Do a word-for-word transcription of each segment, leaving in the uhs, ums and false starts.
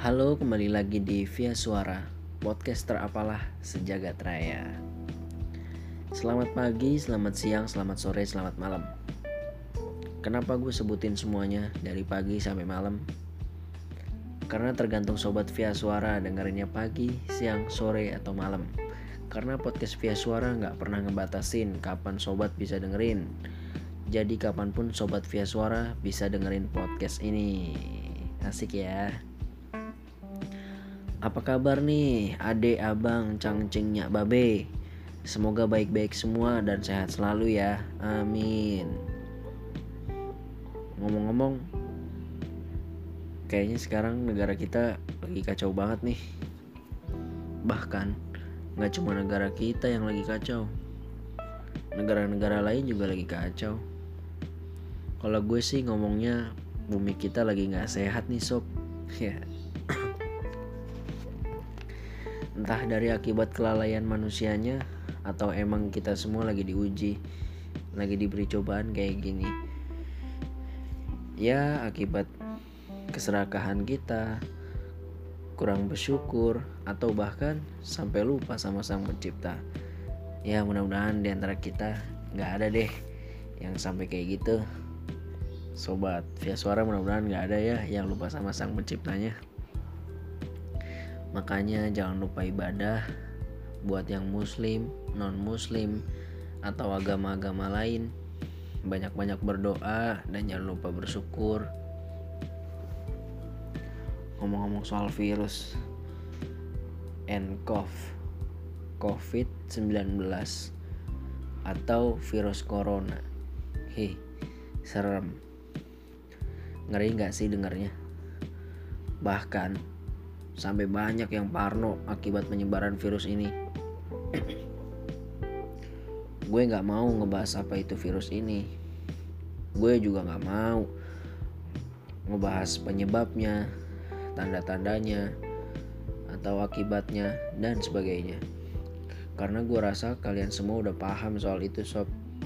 Halo, kembali lagi di Via Suara, podcaster apalah sejagat raya. Selamat pagi, selamat siang, selamat sore, selamat malam. Kenapa gue sebutin semuanya dari pagi sampai malam? Karena tergantung sobat Via Suara dengerinnya pagi, siang, sore, atau malam. Karena podcast Via Suara gak pernah ngebatasin kapan sobat bisa dengerin. Jadi kapanpun sobat Via Suara bisa dengerin podcast ini. Asik ya. Apa kabar nih adek, abang, cangcing, nyak, babe? Semoga baik-baik semua dan sehat selalu ya, amin. Ngomong-ngomong, kayaknya sekarang negara kita lagi kacau banget nih. Bahkan gak cuma negara kita yang lagi kacau, negara-negara lain juga lagi kacau. Kalau gue sih ngomongnya bumi kita lagi gak sehat nih sob. Ya. Entah dari akibat kelalaian manusianya atau emang kita semua lagi diuji, lagi diberi cobaan kayak gini. Ya akibat keserakahan kita, kurang bersyukur, atau bahkan sampai lupa sama Sang Pencipta. Ya mudah-mudahan di antara kita gak ada deh yang sampai kayak gitu. Sobat Via Suara, mudah-mudahan gak ada ya yang lupa sama Sang Penciptanya. Makanya jangan lupa ibadah buat yang muslim, non-muslim, atau agama-agama lain. Banyak-banyak berdoa dan jangan lupa bersyukur. Ngomong-ngomong soal virus N C O V covid sembilan belas atau virus corona. Hei, serem. Ngeri gak sih dengarnya? Bahkan sampai banyak yang parno akibat penyebaran virus ini. Gue gak mau ngebahas apa itu virus ini. Gue juga gak mau ngebahas penyebabnya, tanda-tandanya, atau akibatnya, dan sebagainya. Karena gue rasa kalian semua udah paham soal itu sob.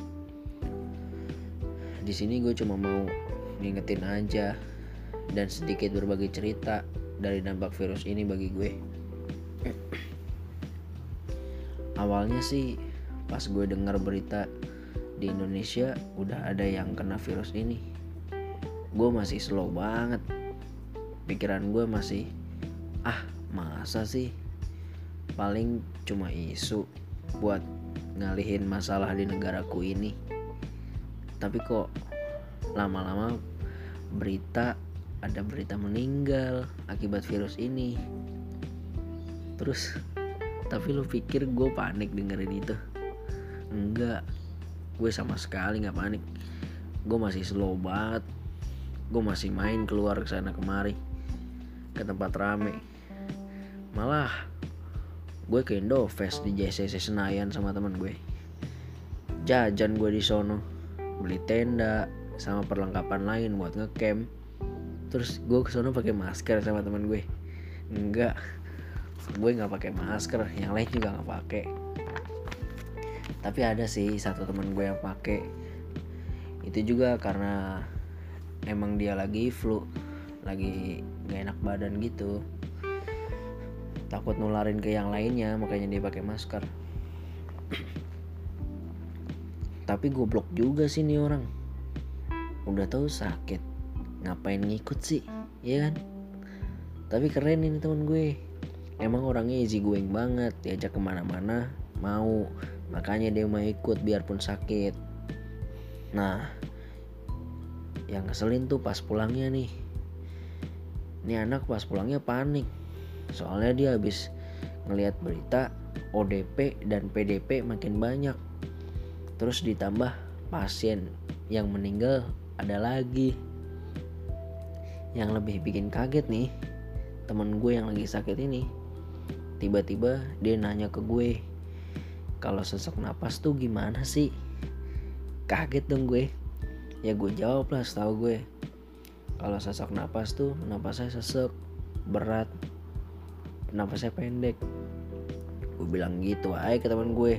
Di sini gue cuma mau ngingetin aja dan sedikit berbagi cerita dari dampak virus ini bagi gue. Awalnya sih pas gue dengar berita di Indonesia udah ada yang kena virus ini, gue masih slow banget. Pikiran gue masih, ah masa sih, paling cuma isu buat ngalihin masalah di negaraku ini. Tapi kok lama-lama berita ada berita meninggal akibat virus ini. Terus tapi lu pikir gue panik dengerin itu? Enggak, gue sama sekali gak panik. Gue masih slow banget. Gue masih main keluar kesana kemari ke tempat rame. Malah gue ke Indofest di J C C Senayan sama teman gue. Jajan gue di sono, beli tenda sama perlengkapan lain buat ngecamp. Terus gue kesana pakai masker sama teman gue. Enggak, gue nggak pakai masker, yang lain juga nggak pakai. Tapi ada sih satu teman gue yang pakai. Itu juga karena emang dia lagi flu, lagi nggak enak badan gitu, takut nularin ke yang lainnya, makanya dia pakai masker. Tapi goblok juga sih nih orang. Udah tahu sakit, ngapain ngikut sih, ya kan? Tapi keren ini teman gue. Emang orangnya easy going banget, diajak kemana-mana mau, makanya dia mau ikut biarpun sakit. Nah, yang ngeselin tuh pas pulangnya nih. Ini anak pas pulangnya panik, soalnya dia habis ngelihat berita O D P dan P D P makin banyak. Terus ditambah pasien yang meninggal ada lagi. Yang lebih bikin kaget nih, temen gue yang lagi sakit ini, tiba-tiba dia nanya ke gue, kalau sesak napas tuh gimana sih? Kaget dong gue. Ya gue jawab lah setahu gue, kalau sesak napas tuh napasnya sesek, berat, napasnya pendek. Gue bilang gitu aja ke temen gue.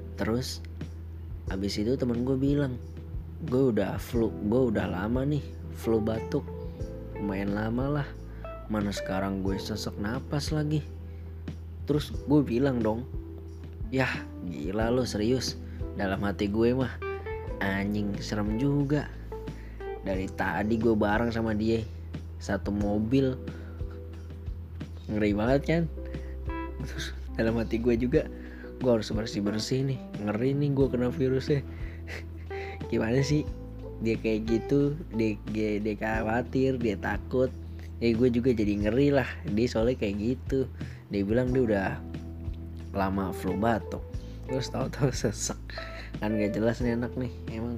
Terus abis itu temen gue bilang, gue udah flu, gue udah lama nih flu batuk lumayan lama lah. Mana sekarang gue sesek napas lagi. Terus gue bilang dong, yah gila lo serius. Dalam hati gue mah, anjing serem juga. Dari tadi gue bareng sama dia satu mobil, ngeri banget kan. Terus dalam hati gue juga, gue harus bersih-bersih nih, ngeri nih gue kena virusnya. Gimana sih dia kayak gitu, dia, dia, dia khawatir, dia takut. Ya gue juga jadi ngeri lah. Dia soalnya kayak gitu, dia bilang dia udah lama flu batuk, terus tahu-tahu sesek. Kan gak jelas nih anak nih emang.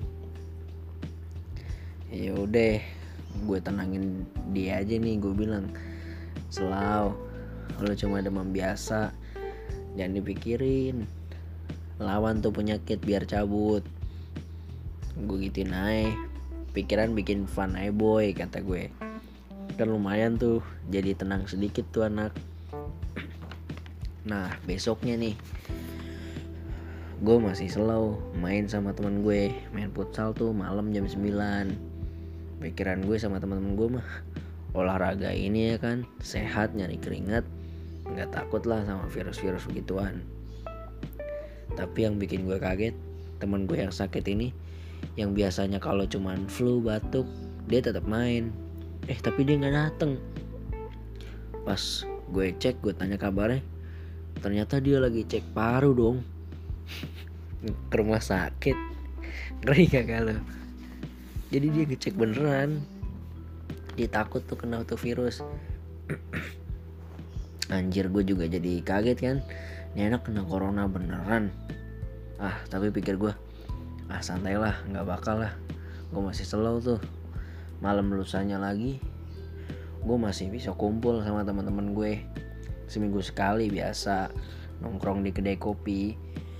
Ya udah, gue tenangin dia aja nih. Gue bilang, selau, lo cuma demam biasa, jangan dipikirin, lawan tuh penyakit biar cabut. Gue gituin aja, pikiran bikin fun aja boy, kata gue. Kan lumayan tuh, jadi tenang sedikit tuh anak. Nah besoknya nih, gue masih slow main sama teman gue, main futsal tuh malam jam sembilan. Pikiran gue sama teman-teman gue mah, olahraga ini ya kan sehat, nyari keringat, nggak takut lah sama virus-virus begituan. Tapi yang bikin gue kaget, teman gue yang sakit ini, yang biasanya kalau cuman flu batuk dia tetap main, eh tapi dia nggak dateng. Pas gue cek, gue tanya kabarnya, ternyata dia lagi cek paru dong. Ke rumah sakit, ngeri gak kalau? Jadi dia ngecek beneran, dia takut tuh kena tuh virus. Anjir, gue juga jadi kaget kan, ini anak kena corona beneran. Ah tapi pikir gue, ah santai lah, nggak bakal lah. Gue masih slow tuh. Malam lusanya lagi, gue masih bisa kumpul sama teman-teman gue. Seminggu sekali biasa nongkrong di kedai kopi.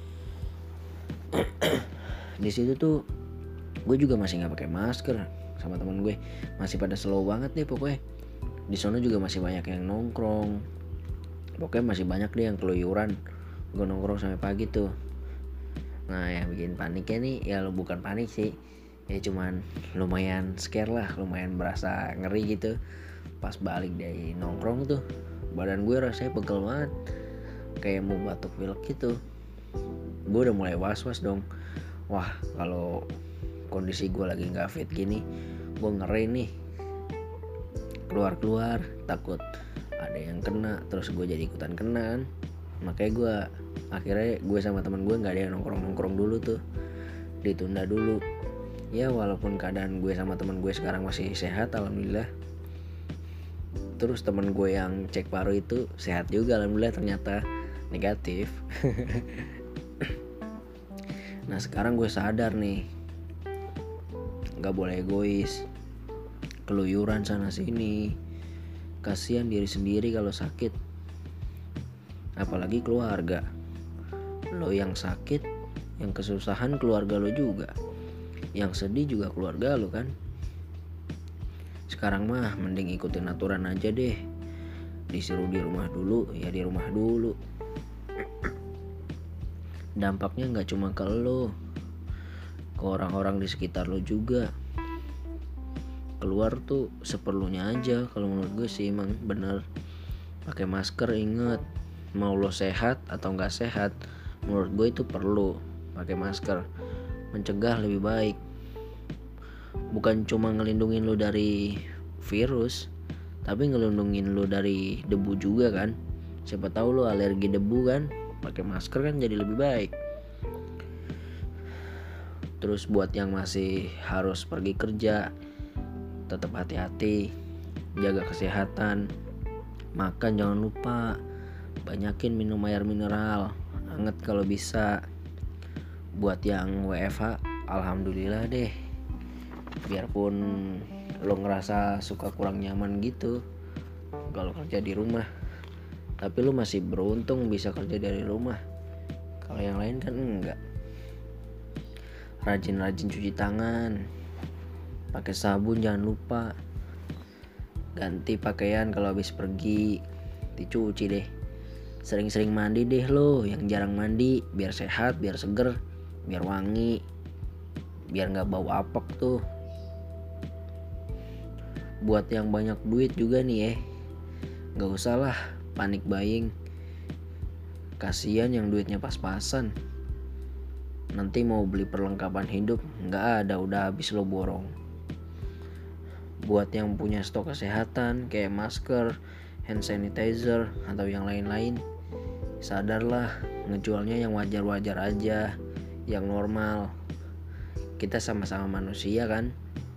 Di situ tuh gue juga masih nggak pakai masker sama teman gue, masih pada slow banget deh pokoknya. Di sana juga masih banyak yang nongkrong, pokoknya masih banyak deh yang keluyuran. Gue nongkrong sampai pagi tuh. Nah yang bikin paniknya nih, ya lo bukan panik sih, ya cuman lumayan scare lah, lumayan berasa ngeri gitu. Pas balik dari nongkrong tuh, badan gue rasanya pegel banget, kayak mau batuk pilek gitu. Gue udah mulai was-was dong. Wah kalau kondisi gue lagi nggak fit gini, gue ngeri nih. Keluar-keluar takut ada yang kena, terus gue jadi ikutan kena kan. Makanya gue akhirnya gue sama teman gue nggak ada yang nongkrong-nongkrong dulu tuh, ditunda dulu. Ya walaupun keadaan gue sama teman gue sekarang masih sehat alhamdulillah. Terus teman gue yang cek paru itu sehat juga alhamdulillah, ternyata negatif. Nah sekarang gue sadar nih, gak boleh egois, keluyuran sana sini. Kasihan diri sendiri kalau sakit, apalagi keluarga. Lo yang sakit, yang kesusahan keluarga lo juga, yang sedih juga keluarga lo kan. Sekarang mah mending ikutin aturan aja deh. Disuruh di rumah dulu, ya di rumah dulu. Dampaknya gak cuma ke lo, ke orang-orang di sekitar lo juga. Keluar tuh seperlunya aja. Kalau menurut gue sih emang bener, pakai masker. Inget, mau lo sehat atau gak sehat, menurut gue itu perlu pakai masker. Mencegah lebih baik, bukan cuma ngelindungin lo dari virus, tapi ngelindungin lo dari debu juga kan. Siapa tahu lo alergi debu kan, pakai masker kan jadi lebih baik. Terus buat yang masih harus pergi kerja, tetap hati-hati, jaga kesehatan. Makan jangan lupa, banyakin minum air mineral, anget kalau bisa. Buat yang W F H, alhamdulillah deh. Biarpun lo ngerasa suka kurang nyaman gitu kalau kerja di rumah, tapi lo masih beruntung bisa kerja dari rumah. Kalau yang lain kan enggak. Rajin-rajin cuci tangan, pakai sabun jangan lupa. Ganti pakaian kalau habis pergi, dicuci deh. Sering-sering mandi deh lo yang jarang mandi, biar sehat, biar seger, biar wangi, biar gak bau apek tuh. Buat yang banyak duit juga nih ya, gak usah lah panik buying. Kasian yang duitnya pas-pasan, nanti mau beli perlengkapan hidup gak ada, udah habis lo borong. Buat yang punya stok kesehatan kayak masker, hand sanitizer, atau yang lain-lain, sadarlah ngejualnya yang wajar-wajar aja, yang normal. Kita sama-sama manusia kan.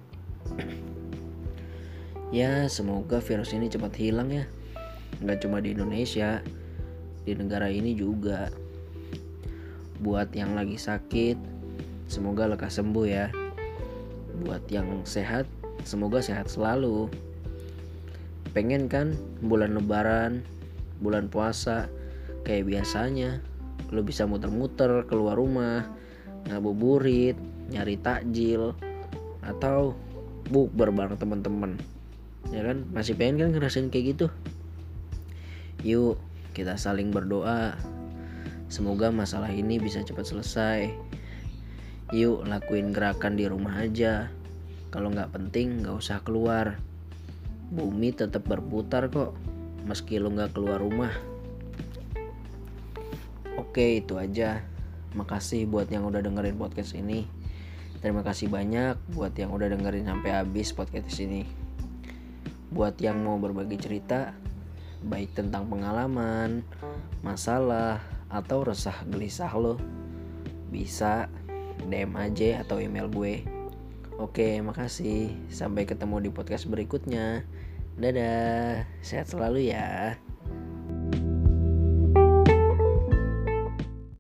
Ya semoga virus ini cepat hilang ya. Gak cuma di Indonesia, di negara ini juga. Buat yang lagi sakit, semoga lekas sembuh ya. Buat yang sehat, semoga sehat selalu. Pengen kan bulan lebaran, bulan puasa kayak biasanya, lo bisa muter-muter keluar rumah, ngabuburit, nyari takjil, atau bukber bareng teman-teman. Ya kan, masih pengen kan ngerasain kayak gitu? Yuk kita saling berdoa, semoga masalah ini bisa cepat selesai. Yuk lakuin gerakan di rumah aja. Kalau gak penting gak usah keluar. Bumi tetap berputar kok, meski lo gak keluar rumah. Oke, itu aja. Makasih buat yang udah dengerin podcast ini. Terima kasih banyak buat yang udah dengerin sampai habis podcast ini. Buat yang mau berbagi cerita, baik tentang pengalaman, masalah, atau resah gelisah lo, bisa D M aja atau email gue. Oke, makasih. Sampai ketemu di podcast berikutnya. Dadah, sehat selalu ya.